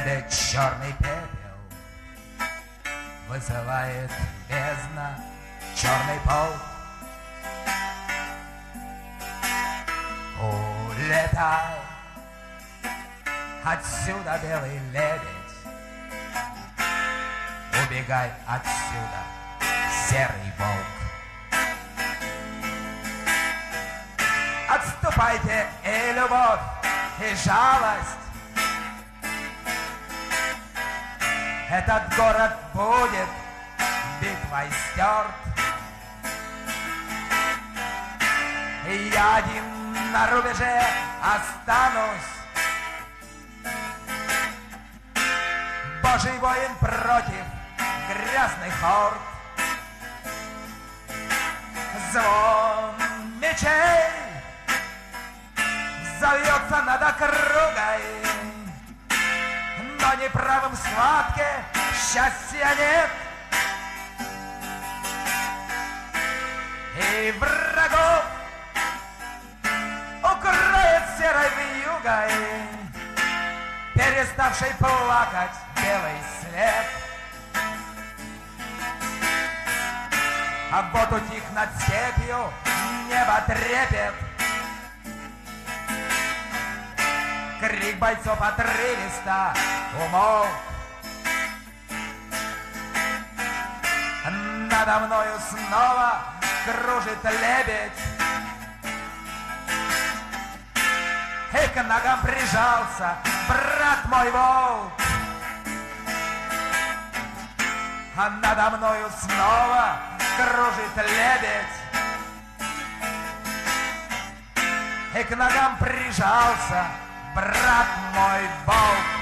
лебедь черный пепел высылает бездна черный пол. Улетай отсюда, белый лебедь, убегай отсюда, серый волк. Отступайте и любовь, и жалость. Этот город будет битвой стерт. И я один на рубеже останусь. Божий воин против грязных хорд. Звон мечей зовется над округой, но неправым в схватке счастья нет. И врагов укроет серой вьюгой, переставший плакать белый след. А вот утих над степью небо трепет. Крик бойцов отрывисто умолк. Надо мною снова кружит лебедь. И к ногам прижался брат мой волк. А надо мною снова кружит лебедь. И к ногам прижался брат мой волк.